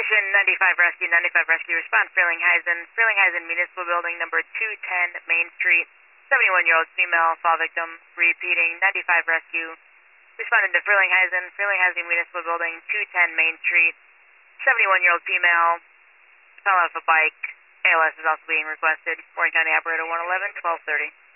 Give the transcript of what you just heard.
Station 95 Rescue, 95 Rescue, respond Frelinghuysen Municipal Building, number 210 Main Street. 71-year-old female, fall victim, repeating, 95 Rescue. Responded to Frelinghuysen Municipal Building, 210 Main Street. 71-year-old female, fell off a bike. ALS is also being requested. Warren County Operator 111, 1230.